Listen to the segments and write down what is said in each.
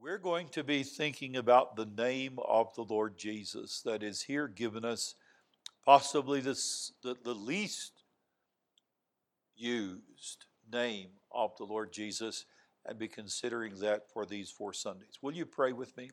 We're going to be thinking about the name of the Lord Jesus that is here given us, possibly the least used name of the Lord Jesus, and be considering that for these 4 Sundays. Will you pray with me?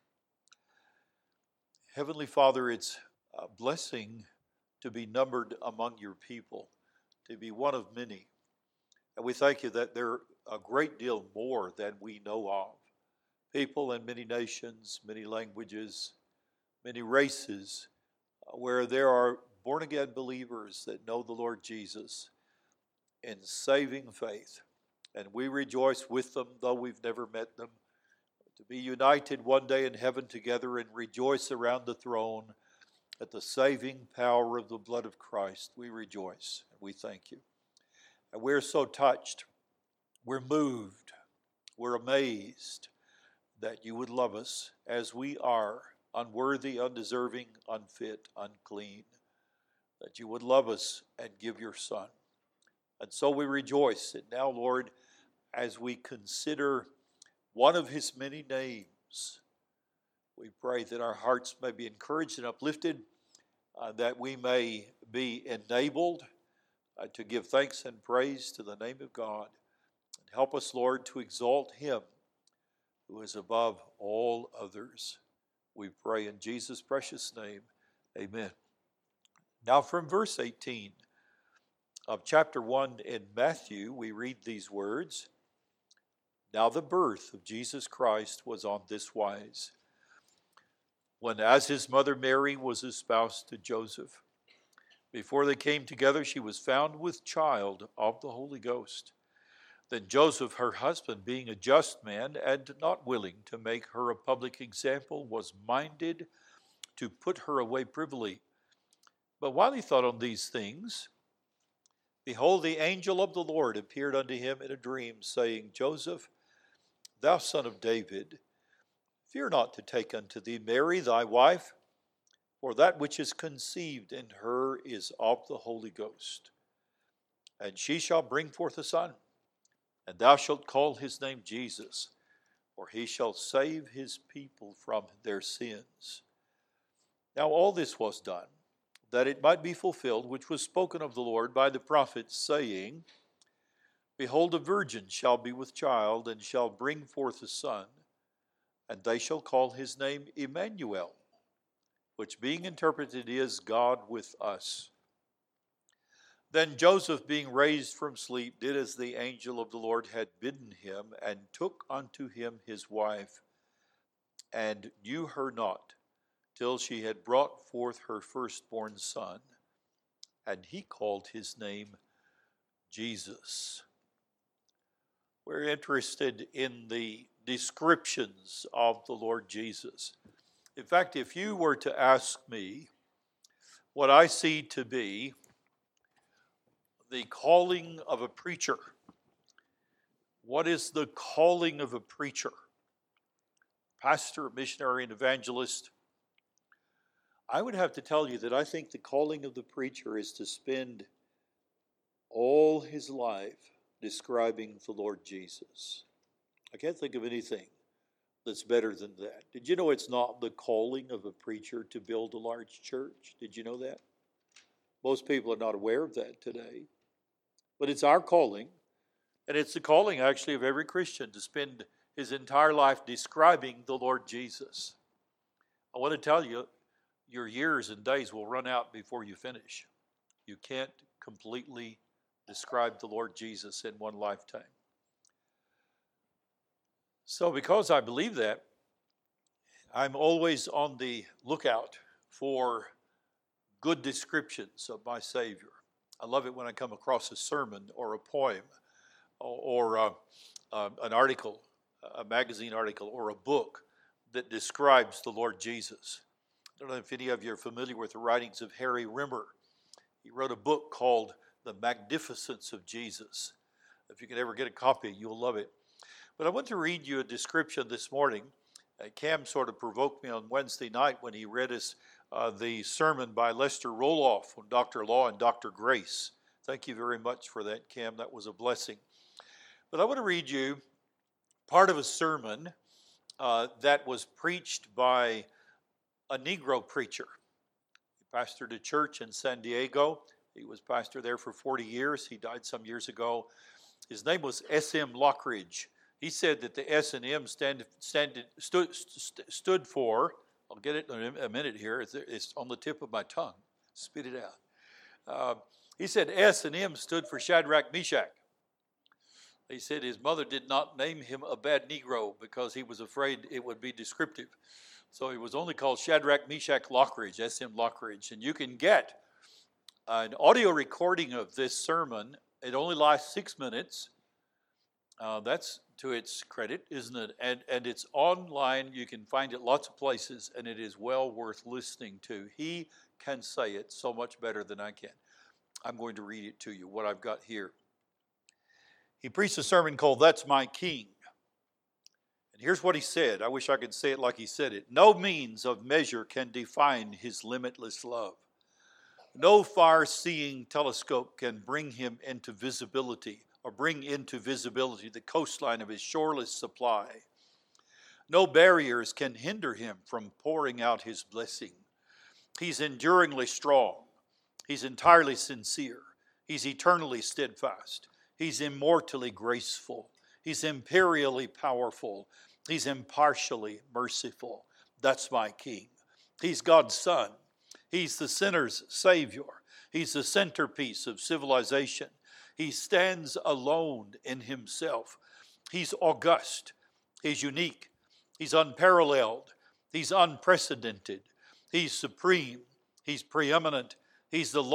Heavenly Father, it's a blessing to be numbered among your people, to be one of many. And we thank you that there are a great deal more than we know of. People in many nations, many languages, many races, where there are born-again believers that know the Lord Jesus in saving faith. And we rejoice with them, though we've never met them, to be united one day in heaven together and rejoice around the throne at the saving power of the blood of Christ. We rejoice and we thank you. And we're so touched, we're moved, we're amazed that you would love us as we are, unworthy, undeserving, unfit, unclean, that you would love us and give your Son. And so we rejoice. And now, Lord, as we consider one of his many names, we pray that our hearts may be encouraged and uplifted, that we may be enabled to give thanks and praise to the name of God. And help us, Lord, to exalt him who is above all others. We pray in Jesus' precious name. Amen. Now from verse 18 of chapter 1 in Matthew, we read these words. Now the birth of Jesus Christ was on this wise. When as his mother Mary was espoused to Joseph, before they came together, she was found with child of the Holy Ghost. Then Joseph, her husband, being a just man and not willing to make her a public example, was minded to put her away privily. But while he thought on these things, behold, the angel of the Lord appeared unto him in a dream, saying, Joseph, thou son of David, fear not to take unto thee Mary thy wife, for that which is conceived in her is of the Holy Ghost. And she shall bring forth a son, and thou shalt call his name Jesus, for he shall save his people from their sins. Now all this was done, that it might be fulfilled, which was spoken of the Lord by the prophet, saying, Behold, a virgin shall be with child, and shall bring forth a son, and they shall call his name Emmanuel, which being interpreted is God with us. Then Joseph, being raised from sleep, did as the angel of the Lord had bidden him, and took unto him his wife, and knew her not, till she had brought forth her firstborn son, and he called his name Jesus. We're interested in the descriptions of the Lord Jesus. In fact, if you were to ask me what I see to be the calling of a preacher, what is the calling of a preacher? Pastor, missionary, and evangelist. I would have to tell you that I think the calling of the preacher is to spend all his life describing the Lord Jesus. I can't think of anything that's better than that. Did you know it's not the calling of a preacher to build a large church? Did you know that? Most people are not aware of that today. But it's our calling, and it's the calling actually of every Christian to spend his entire life describing the Lord Jesus. I want to tell you, your years and days will run out before you finish. You can't completely describe the Lord Jesus in one lifetime. So because I believe that, I'm always on the lookout for good descriptions of my Savior. I love it when I come across a sermon or a poem or an article, a magazine article, or a book that describes the Lord Jesus. I don't know if any of you are familiar with the writings of Harry Rimmer. He wrote a book called The Magnificence of Jesus. If you can ever get a copy, you'll love it. But I want to read you a description this morning. Cam sort of provoked me on Wednesday night when he read us the sermon by Lester Roloff on Dr. Law and Dr. Grace. Thank you very much for that, Cam. That was a blessing. But I want to read you part of a sermon that was preached by a Negro preacher. He pastored a church in San Diego. He was pastor there for 40 years. He died some years ago. His name was S.M. Lockridge. He said that the S and M stood for, I'll get it in a minute here, it's on the tip of my tongue, spit it out. He said S and M stood for Shadrach, Meshach. He said his mother did not name him a bad Negro because he was afraid it would be descriptive. So he was only called Shadrach, Meshach, Lockridge, S.M. Lockridge. And you can get an audio recording of this sermon. It only lasts 6 minutes. That's to its credit, isn't it? And it's online. You can find it lots of places, and it is well worth listening to. He can say it so much better than I can. I'm going to read it to you, what I've got here. He preached a sermon called That's My King. And here's what he said. I wish I could say it like he said it. No means of measure can define his limitless love. No far-seeing telescope can bring him into visibility or bring into visibility the coastline of his shoreless supply. No barriers can hinder him from pouring out his blessing. He's enduringly strong. He's entirely sincere. He's eternally steadfast. He's immortally graceful. He's imperially powerful. He's impartially merciful. That's my King. He's God's Son. He's the sinner's Savior. He's the centerpiece of civilization. He stands alone in himself. He's august. He's unique. He's unparalleled. He's unprecedented. He's supreme. He's preeminent. He's the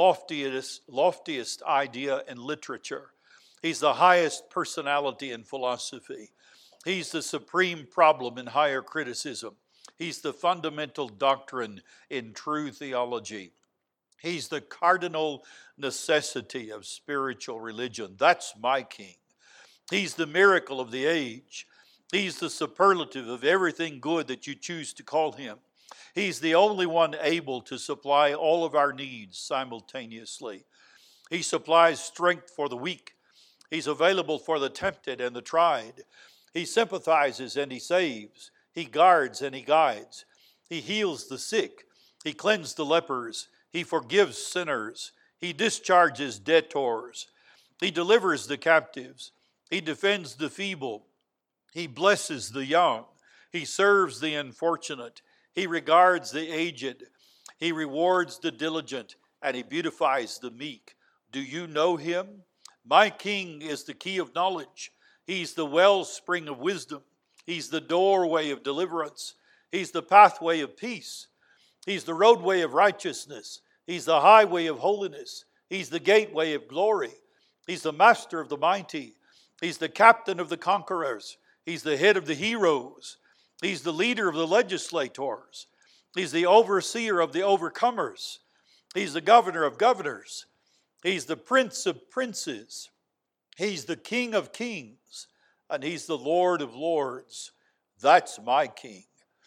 loftiest idea in literature. He's the highest personality in philosophy. He's the supreme problem in higher criticism. He's the fundamental doctrine in true theology. He's the cardinal necessity of spiritual religion. That's my King. He's the miracle of the age. He's the superlative of everything good that you choose to call him. He's the only one able to supply all of our needs simultaneously. He supplies strength for the weak. He's available for the tempted and the tried. He sympathizes and he saves. He guards and he guides. He heals the sick. He cleanses the lepers. He forgives sinners. He discharges debtors. He delivers the captives. He defends the feeble. He blesses the young. He serves the unfortunate. He regards the aged. He rewards the diligent, and he beautifies the meek. Do you know him? My King is the key of knowledge. He's the wellspring of wisdom. He's the doorway of deliverance. He's the pathway of peace. He's the roadway of righteousness. He's the highway of holiness. He's the gateway of glory. He's the master of the mighty. He's the captain of the conquerors. He's the head of the heroes. He's the leader of the legislators. He's the overseer of the overcomers. He's the governor of governors. He's the prince of princes. He's the king of kings. And he's the Lord of lords. That's my King.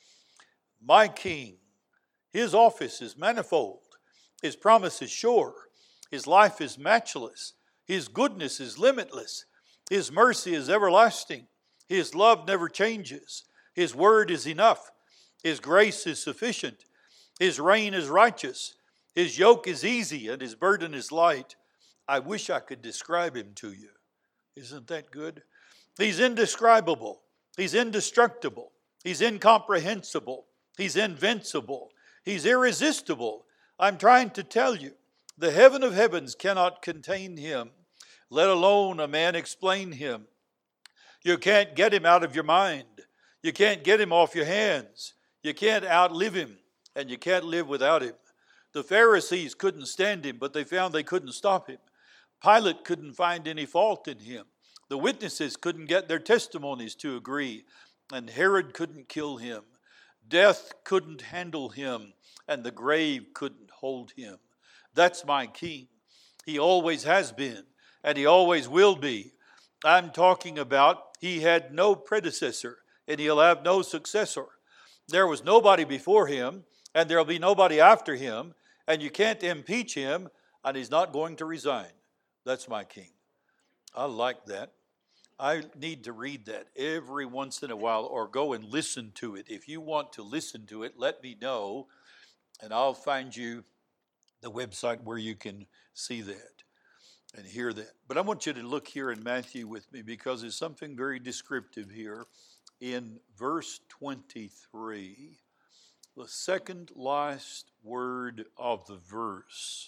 My King. His office is manifold. His promise is sure. His life is matchless. His goodness is limitless. His mercy is everlasting. His love never changes. His word is enough. His grace is sufficient. His reign is righteous. His yoke is easy and his burden is light. I wish I could describe him to you. Isn't that good? He's indescribable. He's indestructible. He's incomprehensible. He's invincible. He's irresistible. I'm trying to tell you, the heaven of heavens cannot contain him, let alone a man explain him. You can't get him out of your mind. You can't get him off your hands. You can't outlive him, and you can't live without him. The Pharisees couldn't stand him, but they found they couldn't stop him. Pilate couldn't find any fault in him. The witnesses couldn't get their testimonies to agree, and Herod couldn't kill him. Death couldn't handle him, and the grave couldn't hold him. That's my King. He always has been, and he always will be. I'm talking about he had no predecessor, and he'll have no successor. There was nobody before him, and there'll be nobody after him, and you can't impeach him, and he's not going to resign. That's my King. I like that. I need to read that every once in a while or go and listen to it. If you want to listen to it, let me know, and I'll find you the website where you can see that and hear that. But I want you to look here in Matthew with me, because there's something very descriptive here in verse 23, the second last word of the verse.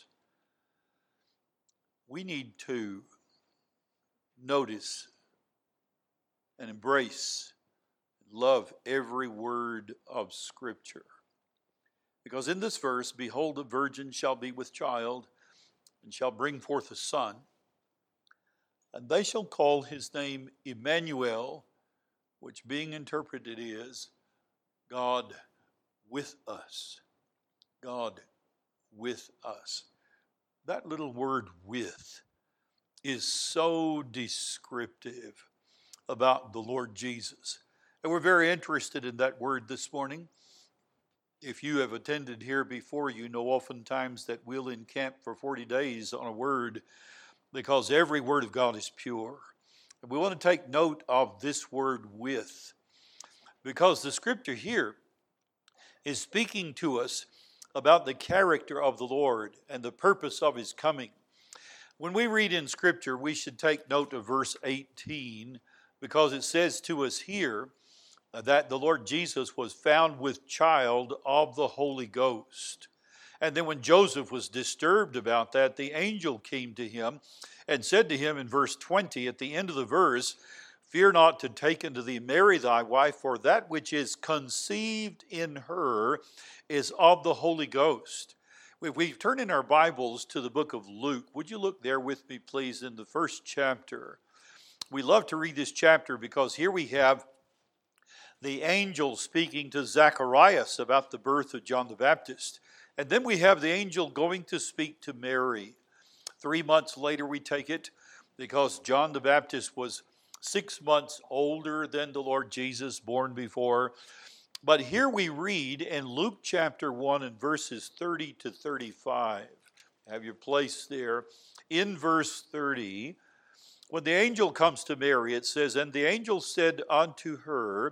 We need to notice and embrace and love every word of Scripture. Because in this verse, behold, a virgin shall be with child, and shall bring forth a son, and they shall call his name Emmanuel, which being interpreted is God with us. God with us. That little word with is so descriptive about the Lord Jesus. And we're very interested in that word this morning. If you have attended here before, you know oftentimes that we'll encamp for 40 days on a word, because every word of God is pure. And we want to take note of this word with, because the Scripture here is speaking to us about the character of the Lord and the purpose of His coming. When we read in Scripture, we should take note of verse 18, because it says to us here that the Lord Jesus was found with child of the Holy Ghost. And then when Joseph was disturbed about that, the angel came to him and said to him in verse 20, at the end of the verse, fear not to take unto thee Mary thy wife, for that which is conceived in her is of the Holy Ghost. If we turn in our Bibles to the book of Luke, would you look there with me, please, in the first chapter? We love to read this chapter because here we have the angel speaking to Zacharias about the birth of John the Baptist. And then we have the angel going to speak to Mary. 3 months later, we take it, because John the Baptist was 6 months older than the Lord Jesus, born before. But here we read in Luke chapter 1 and verses 30 to 35. Have your place there. In verse 30, when the angel comes to Mary, it says, and the angel said unto her,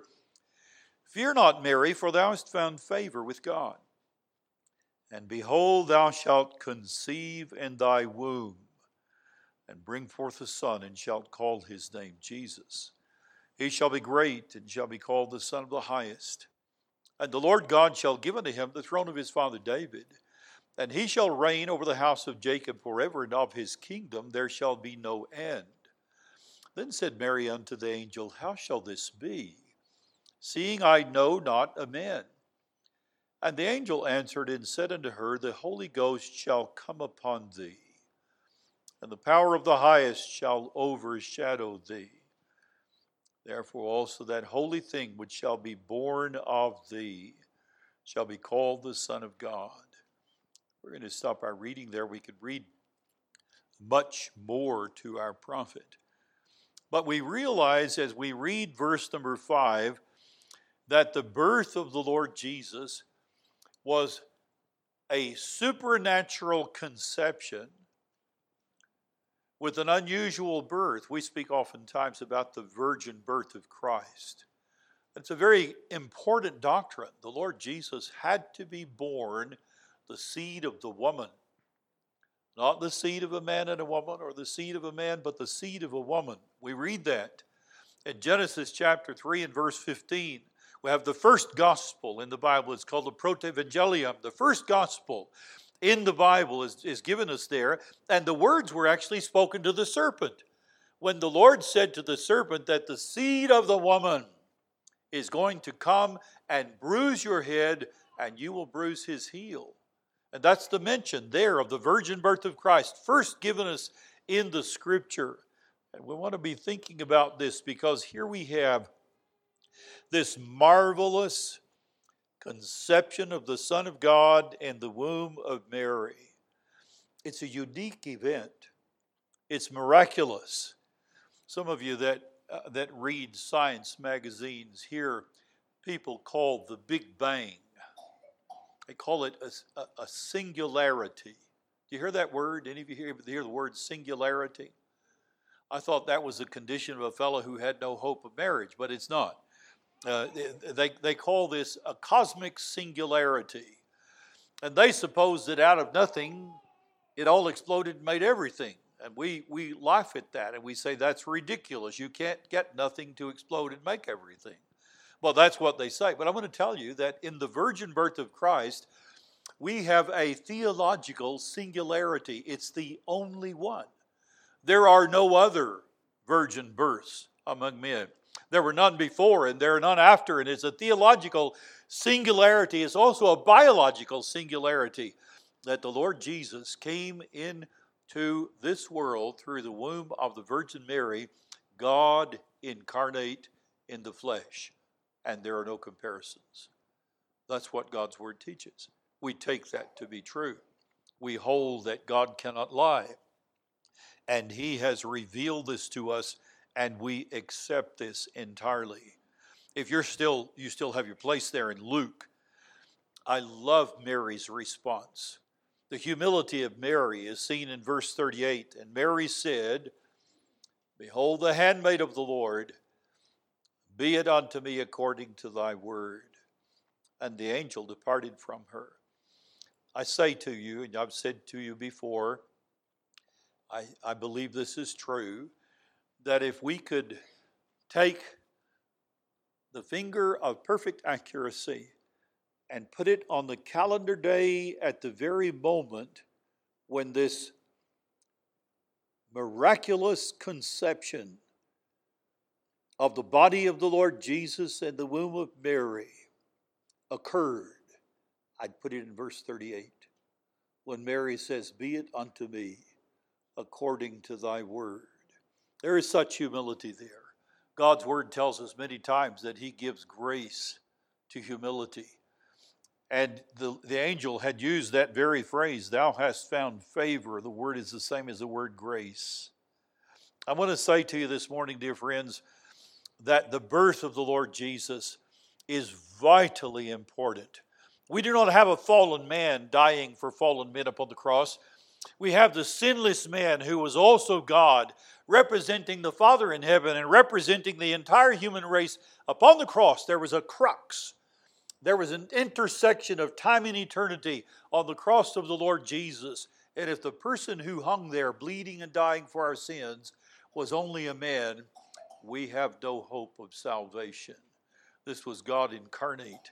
fear not, Mary, for thou hast found favor with God. And behold, thou shalt conceive in thy womb, and bring forth a son, and shalt call his name Jesus. He shall be great, and shall be called the Son of the Highest. And the Lord God shall give unto him the throne of his father David, and he shall reign over the house of Jacob forever, and of his kingdom there shall be no end. Then said Mary unto the angel, how shall this be, seeing I know not a man? And the angel answered and said unto her, the Holy Ghost shall come upon thee, and the power of the highest shall overshadow thee. Therefore also that holy thing which shall be born of thee shall be called the Son of God. We're going to stop our reading there. We could read much more to our prophet. But we realize as we read verse number 5 that the birth of the Lord Jesus was a supernatural conception with an unusual birth. We speak oftentimes about the virgin birth of Christ. It's a very important doctrine. The Lord Jesus had to be born the seed of the woman. Not the seed of a man and a woman, or the seed of a man, but the seed of a woman. We read that in Genesis chapter 3 and verse 15. We have the first gospel in the Bible. It's called the Protevangelium. The first gospel in the Bible is given us there. And the words were actually spoken to the serpent. When the Lord said to the serpent that the seed of the woman is going to come and bruise your head, and you will bruise his heel. And that's the mention there of the virgin birth of Christ, first given us in the Scripture. And we want to be thinking about this, because here we have this marvelous conception of the Son of God in the womb of Mary. It's a unique event. It's miraculous. Some of you that read science magazines hear people call the Big Bang. They call it a singularity. Do you hear that word? Any of you hear the word singularity? I thought that was the condition of a fellow who had no hope of marriage, but it's not. They call this a cosmic singularity. And they suppose that out of nothing, it all exploded and made everything. And we laugh at that and we say that's ridiculous. You can't get nothing to explode and make everything. Well, that's what they say. But I'm going to tell you that in the virgin birth of Christ, we have a theological singularity. It's the only one. There are no other virgin births among men. There were none before and there are none after. And it's a theological singularity. It's also a biological singularity that the Lord Jesus came into this world through the womb of the Virgin Mary, God incarnate in the flesh. And there are no comparisons. That's what God's Word teaches. We take that to be true. We hold that God cannot lie. And He has revealed this to us, and we accept this entirely. If you still have your place there in Luke, I love Mary's response. The humility of Mary is seen in verse 38. And Mary said, "Behold the handmaid of the Lord, be it unto me according to thy word." And the angel departed from her. I say to you, and I've said to you before, I believe this is true, that if we could take the finger of perfect accuracy and put it on the calendar day at the very moment when this miraculous conception of the body of the Lord Jesus in the womb of Mary occurred, I'd put it in verse 38, when Mary says, "Be it unto me according to thy word." There is such humility there. God's word tells us many times that He gives grace to humility. And the angel had used that very phrase, "Thou hast found favor." The word is the same as the word grace. I want to say to you this morning, dear friends, that the birth of the Lord Jesus is vitally important. We do not have a fallen man dying for fallen men upon the cross. We have the sinless man who was also God, representing the Father in heaven and representing the entire human race upon the cross. There was a crux. There was an intersection of time and eternity on the cross of the Lord Jesus. And if the person who hung there bleeding and dying for our sins was only a man, we have no hope of salvation. This was God incarnate,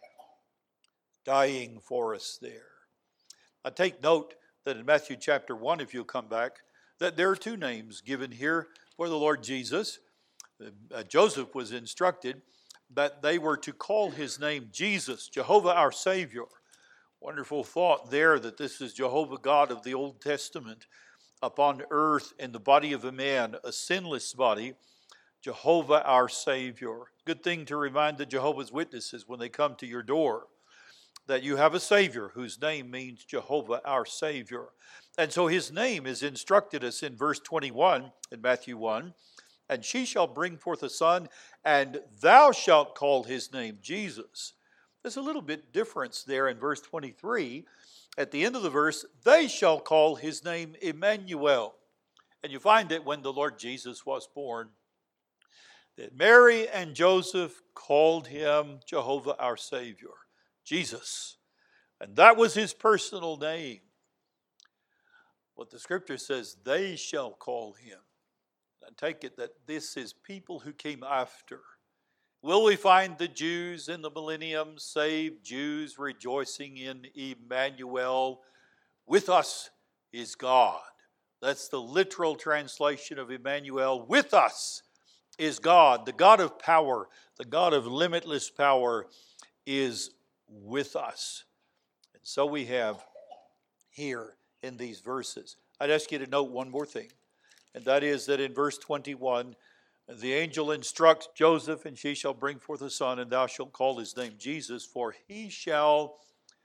dying for us there. I take note that in Matthew chapter 1, if you'll come back, that there are two names given here for the Lord Jesus. Joseph was instructed that they were to call his name Jesus, Jehovah our Savior. Wonderful thought there that this is Jehovah God of the Old Testament upon earth in the body of a man, a sinless body, Jehovah our Savior. Good thing to remind the Jehovah's Witnesses when they come to your door that you have a Savior whose name means Jehovah our Savior. And so His name is instructed us in verse 21 in Matthew 1. "And she shall bring forth a son, and thou shalt call his name Jesus." There's a little bit difference there in verse 23. At the end of the verse, "They shall call his name Emmanuel." And you find that when the Lord Jesus was born, that Mary and Joseph called him Jehovah our Savior, Jesus. And that was his personal name. But the scripture says, "They shall call him." I take it that this is people who came after. Will we find the Jews in the millennium, saved Jews rejoicing in Emmanuel? With us is God. That's the literal translation of Emmanuel. With us is God. The God of power, the God of limitless power is with us. And so we have here in these verses. I'd ask you to note one more thing. And that is that in verse 21, the angel instructs Joseph, "And she shall bring forth a son, and thou shalt call his name Jesus, for he shall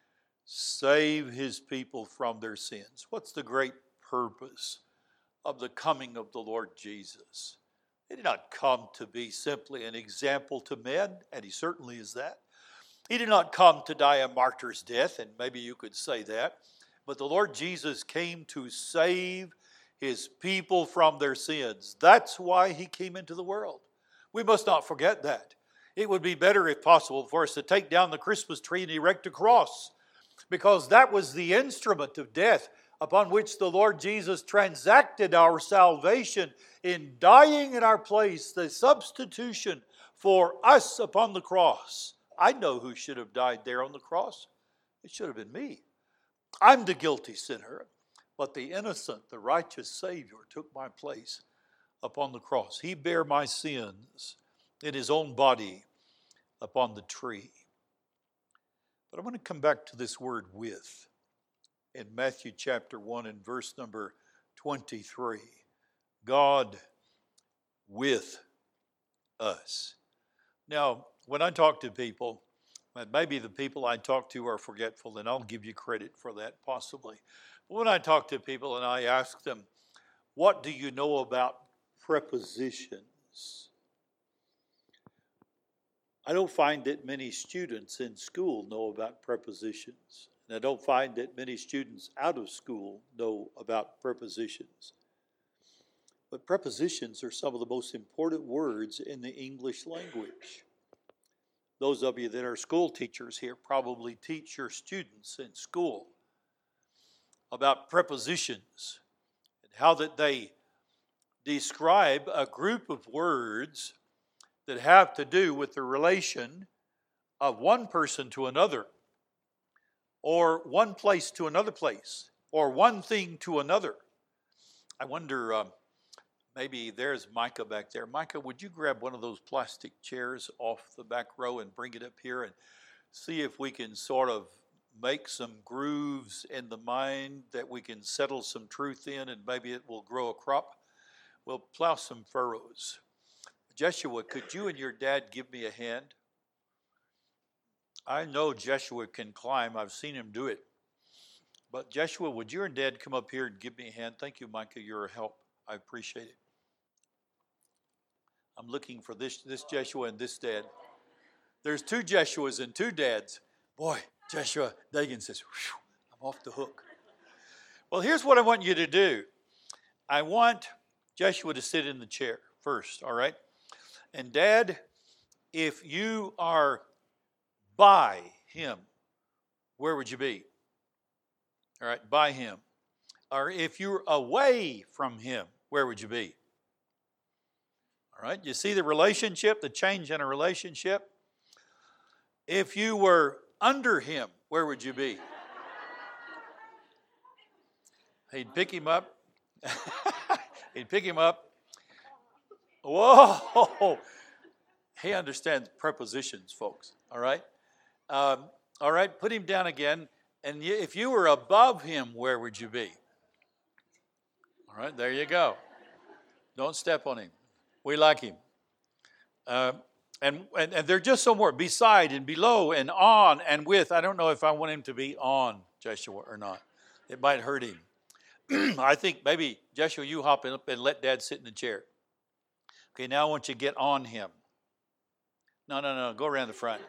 save his people from their sins." What's the great purpose of the coming of the Lord Jesus? He did not come to be simply an example to men, and He certainly is that. He did not come to die a martyr's death, and maybe you could say that. But the Lord Jesus came to save His people from their sins. That's why He came into the world. We must not forget that. It would be better, if possible, for us to take down the Christmas tree and erect a cross, because that was the instrument of death upon which the Lord Jesus transacted our salvation in dying in our place, the substitution for us upon the cross. I know who should have died there on the cross. It should have been me. I'm the guilty sinner, but the innocent, the righteous Savior took my place upon the cross. He bare my sins in His own body upon the tree. But I want to come back to this word with in Matthew chapter 1 and verse number 23. God with us. Now, when I talk to people, and maybe the people I talk to are forgetful, and I'll give you credit for that possibly. But when I talk to people and I ask them, what do you know about prepositions? I don't find that many students in school know about prepositions. And I don't find that many students out of school know about prepositions. But prepositions are some of the most important words in the English language. Those of you that are school teachers here probably teach your students in school about prepositions and how that they describe a group of words that have to do with the relation of one person to another, or one place to another place, or one thing to another. I wonder, maybe there's Micah back there. Micah, would you grab one of those plastic chairs off the back row and bring it up here and see if we can sort of make some grooves in the mind that we can settle some truth in, and maybe it will grow a crop. We'll plow some furrows. Jeshua, could you and your dad give me a hand? I know Jeshua can climb. I've seen him do it. But Jeshua, would you and Dad come up here and give me a hand? Thank you, Micah. You're a help. I appreciate it. I'm looking for this Jeshua and this Dad. There's two Jeshuas and two Dads. Boy, Jeshua Dagan says, I'm off the hook. Well, here's what I want you to do. I want Jeshua to sit in the chair first, all right? And Dad, if you are by him, where would you be? All right, by him. Or if you're away from him, where would you be? All right, you see the relationship, the change in a relationship? If you were under him, where would you be? He'd pick him up. He'd pick him up. Whoa! He understands prepositions, folks. All right? All right, put him down again. And if you were above him, where would you be? All right, there you go. Don't step on him. We like him. And they're just somewhere beside and below and on and with. I don't know if I want him to be on Joshua or not. It might hurt him. I think maybe, Joshua, you hop up and let Dad sit in the chair. Okay, now I want you to get on him. No, go around the front.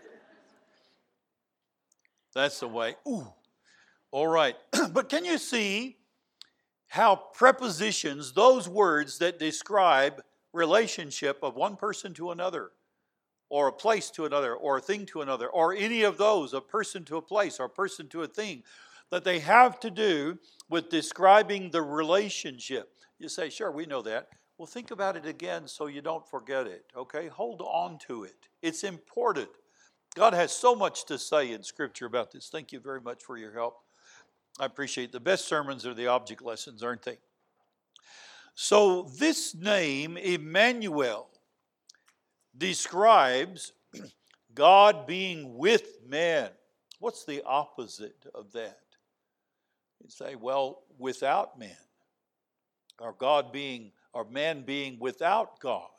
That's the way. Ooh. All right. But can you see how prepositions, those words that describe relationship of one person to another, or a place to another, or a thing to another, or any of those, a person to a place, or a person to a thing, that they have to do with describing the relationship. You say, sure, we know that. Well, think about it again so you don't forget it, okay? Hold on to it. It's important. God has so much to say in Scripture about this. Thank you very much for your help. I appreciate it. The best sermons are the object lessons, aren't they? So this name, Emmanuel, describes God being with men. What's the opposite of that? You say, well, without men, or man being without God.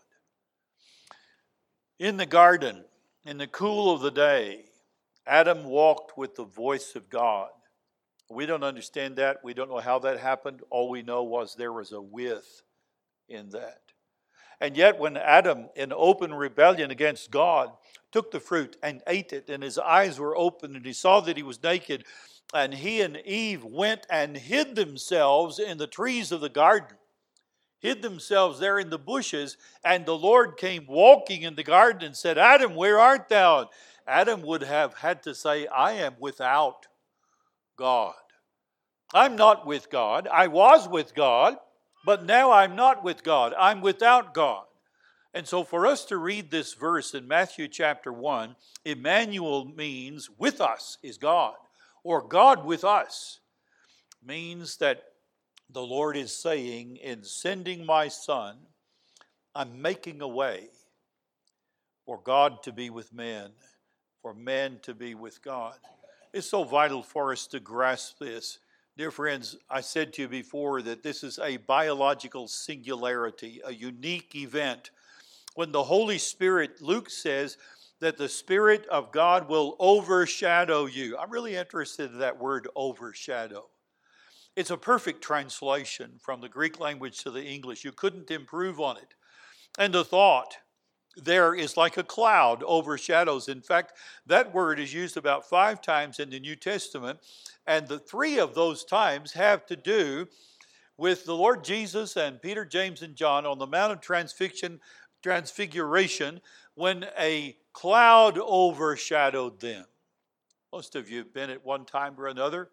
In the garden, in the cool of the day, Adam walked with the voice of God. We don't understand that. We don't know how that happened. All we know was there was a with in that. And yet when Adam, in open rebellion against God, took the fruit and ate it, and his eyes were opened, and he saw that he was naked, and he and Eve went and hid themselves in the trees of the garden. hid themselves there in the bushes, and the Lord came walking in the garden and said, Adam, where art thou? Adam would have had to say, I am without God. I'm not with God. I was with God, but now I'm not with God. I'm without God. And so for us to read this verse in Matthew chapter 1, Emmanuel means with us is God, or God with us, means that the Lord is saying, in sending my Son, I'm making a way for God to be with man, for man to be with God. It's so vital for us to grasp this. Dear friends, I said to you before that this is a biological singularity, a unique event. When the Holy Spirit, Luke says that the Spirit of God will overshadow you. I'm really interested in that word overshadow. It's a perfect translation from the Greek language to the English. You couldn't improve on it. And the thought there is like a cloud overshadows. In fact, that word is used about 5 times in the New Testament, and the 3 of those times have to do with the Lord Jesus and Peter, James, and John on the Mount of Transfiguration when a cloud overshadowed them. Most of you have been at one time or another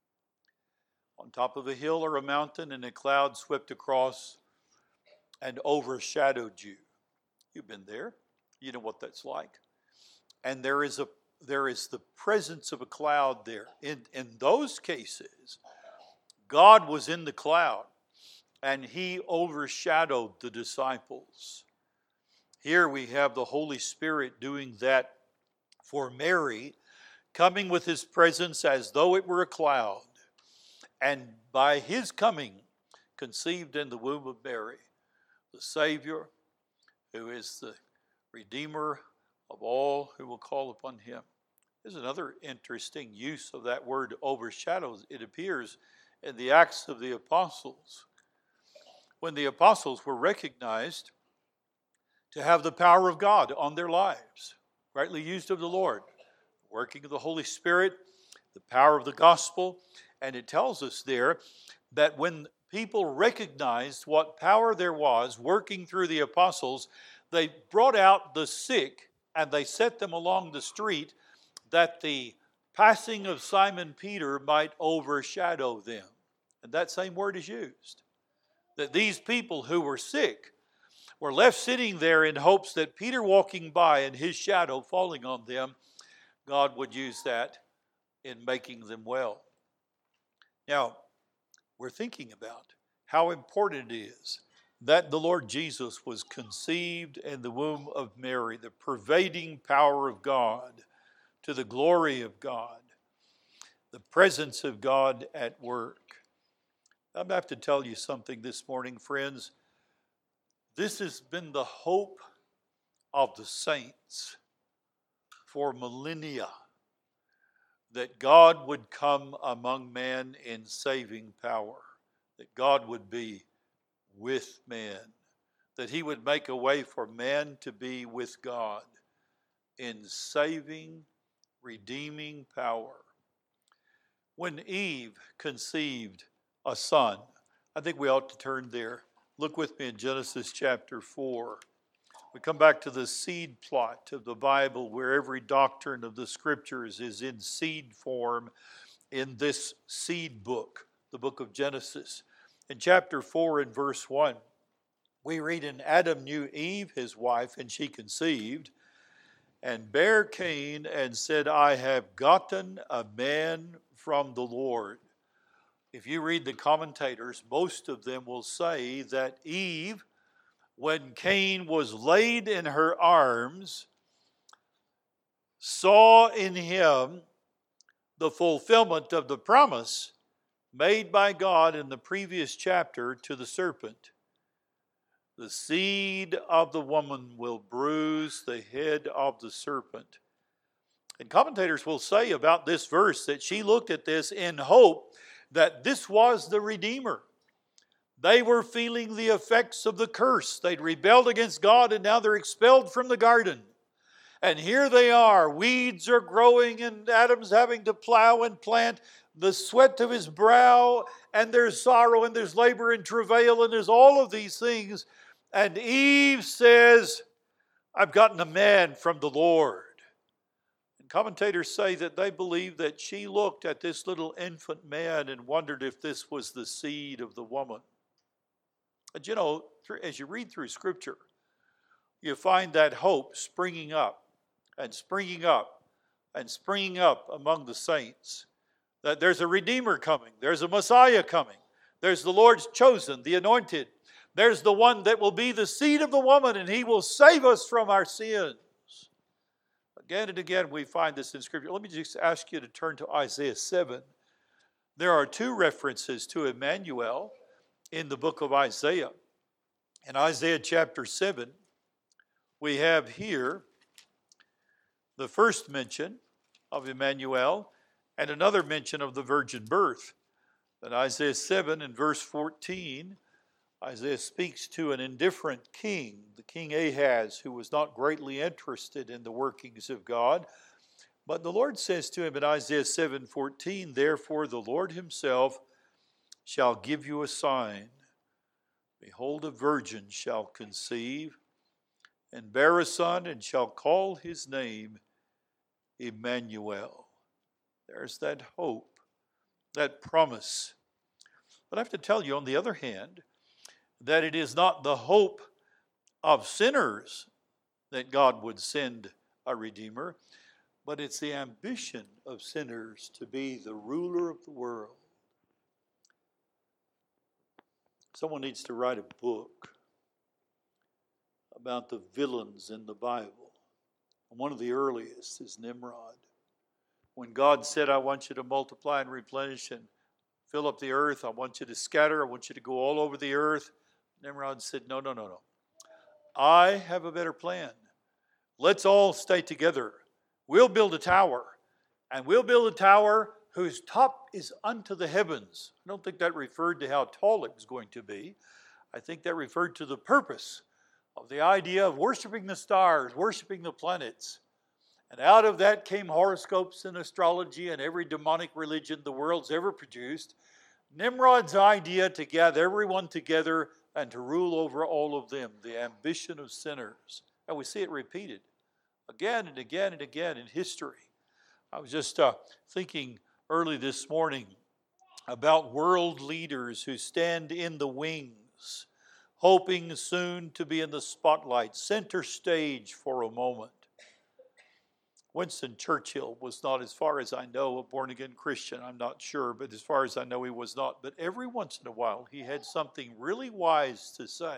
on top of a hill or a mountain, and a cloud swept across and overshadowed you. You've been there. You know what that's like. And there is the presence of a cloud there. In those cases, God was in the cloud, and he overshadowed the disciples. Here we have the Holy Spirit doing that for Mary, coming with his presence as though it were a cloud. And by his coming, conceived in the womb of Mary, the Savior, who is the Redeemer of all who will call upon him. There's another interesting use of that word overshadows. It appears in the Acts of the Apostles, when the apostles were recognized to have the power of God on their lives, rightly used of the Lord, working of the Holy Spirit, the power of the gospel. And it tells us there that when people recognized what power there was working through the apostles, they brought out the sick and they set them along the street that the passing of Simon Peter might overshadow them. And that same word is used. That these people who were sick were left sitting there in hopes that Peter walking by and his shadow falling on them, God would use that in making them well. Now, we're thinking about how important it is that the Lord Jesus was conceived in the womb of Mary, the pervading power of God, to the glory of God, the presence of God at work. I'm going to have to tell you something this morning, friends. This has been the hope of the saints for millennia, that God would come among men in saving power, that God would be with men, that he would make a way for man to be with God in saving, redeeming power. When Eve conceived a son, I think we ought to turn there. Look with me in Genesis chapter 4. We come back to the seed plot of the Bible, where every doctrine of the Scriptures is in seed form in this seed book, the book of Genesis. In chapter 4 and verse 1, we read, "And Adam knew Eve, his wife, and she conceived, and bare Cain, and said, I have gotten a man from the Lord." If you read the commentators, most of them will say that Eve, when Cain was laid in her arms, saw in him the fulfillment of the promise made by God in the previous chapter to the serpent. The seed of the woman will bruise the head of the serpent. And commentators will say about this verse that she looked at this in hope that this was the Redeemer. They were feeling the effects of the curse. They'd rebelled against God, and now they're expelled from the garden. And here they are. Weeds are growing and Adam's having to plow and plant. The sweat of his brow, and there's sorrow and there's labor and travail and there's all of these things. And Eve says, I've gotten a man from the Lord. And commentators say that they believe that she looked at this little infant man and wondered if this was the seed of the woman. But you know, as you read through Scripture, you find that hope springing up and springing up and springing up among the saints. That there's a Redeemer coming. There's a Messiah coming. There's the Lord's chosen, the anointed. There's the one that will be the seed of the woman, and he will save us from our sins. Again and again we find this in Scripture. Let me just ask you to turn to Isaiah 7. There are two references to Emmanuel in the book of Isaiah. In Isaiah chapter 7, we have here the first mention of Emmanuel and another mention of the virgin birth. In Isaiah 7 and verse 14, Isaiah speaks to an indifferent king, the king Ahaz, who was not greatly interested in the workings of God. But the Lord says to him in Isaiah 7:14, therefore the Lord himself shall give you a sign. Behold, a virgin shall conceive and bear a son, and shall call his name Emmanuel. There's that hope, that promise. But I have to tell you, on the other hand, that it is not the hope of sinners that God would send a Redeemer, but it's the ambition of sinners to be the ruler of the world. Someone needs to write a book about the villains in the Bible. And one of the earliest is Nimrod. When God said, I want you to multiply and replenish and fill up the earth, I want you to scatter, I want you to go all over the earth, Nimrod said, no. I have a better plan. Let's all stay together. We'll build a tower, and we'll build a tower whose top is unto the heavens. I don't think that referred to how tall it was going to be. I think that referred to the purpose of the idea of worshiping the stars, worshiping the planets. And out of that came horoscopes and astrology and every demonic religion the world's ever produced. Nimrod's idea to gather everyone together and to rule over all of them, the ambition of sinners. And we see it repeated again and again and again in history. I was just thinking early this morning about world leaders who stand in the wings, hoping soon to be in the spotlight, center stage for a moment. Winston Churchill was not, as far as I know, a born-again Christian. I'm not sure, but as far as I know, he was not. But every once in a while, he had something really wise to say.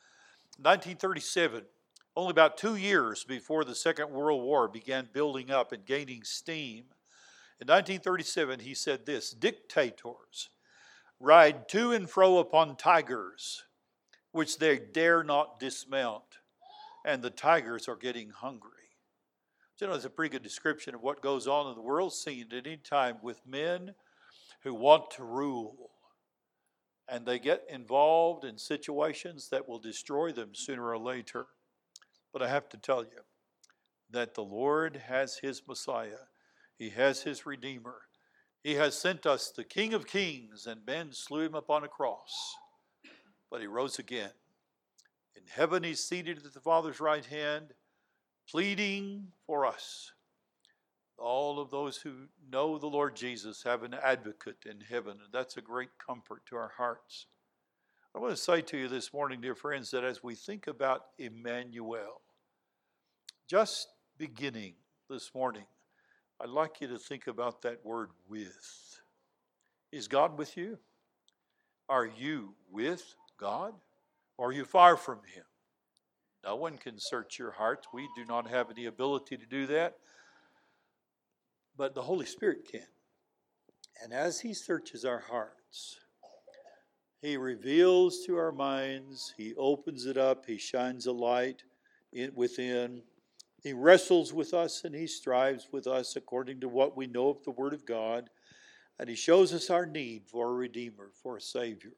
1937, only about 2 years before the Second World War began building up and gaining steam, in 1937, he said this, dictators ride to and fro upon tigers, which they dare not dismount, and the tigers are getting hungry. You know, it's a pretty good description of what goes on in the world scene at any time with men who want to rule. And they get involved in situations that will destroy them sooner or later. But I have to tell you that the Lord has his Messiah. He has his Redeemer. He has sent us the King of Kings, and men slew him upon a cross. But he rose again. In heaven he's seated at the Father's right hand, pleading for us. All of those who know the Lord Jesus have an advocate in heaven, and that's a great comfort to our hearts. I want to say to you this morning, dear friends, that as we think about Emmanuel, just beginning this morning, I'd like you to think about that word with. Is God with you? Are you with God? Or are you far from him? No one can search your hearts. We do not have any ability to do that. But the Holy Spirit can. And as he searches our hearts, he reveals to our minds, he opens it up, he shines a light within. He wrestles with us and he strives with us according to what we know of the Word of God. And he shows us our need for a Redeemer, for a Savior.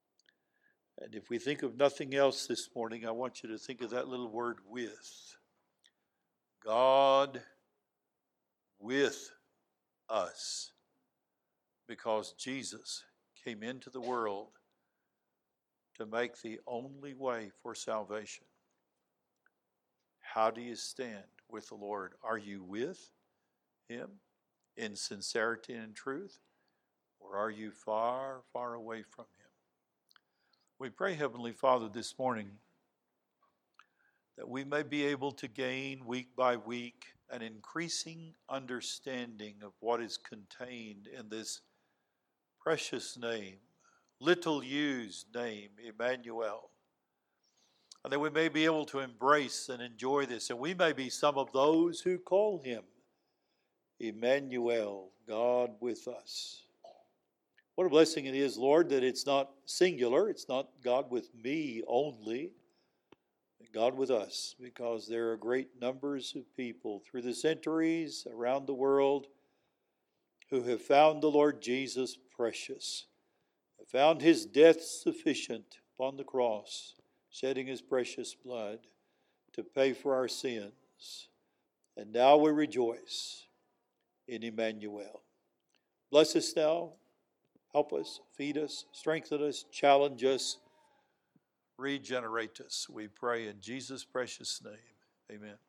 And if we think of nothing else this morning, I want you to think of that little word with. God with us, because Jesus came into the world to make the only way for salvation. How do you stand with the Lord? Are you with Him in sincerity and truth, or are you far, far away from Him? We pray, Heavenly Father, this morning that we may be able to gain week by week an increasing understanding of what is contained in this precious name, little used name, Emmanuel. And that we may be able to embrace and enjoy this, and we may be some of those who call Him Emmanuel, God with us. What a blessing it is, Lord, that it's not singular, it's not God with me only, but God with us, because there are great numbers of people through the centuries around the world who have found the Lord Jesus precious, have found His death sufficient upon the cross, shedding His precious blood to pay for our sins. And now we rejoice in Emmanuel. Bless us now, help us, feed us, strengthen us, challenge us, regenerate us. We pray in Jesus' precious name. Amen.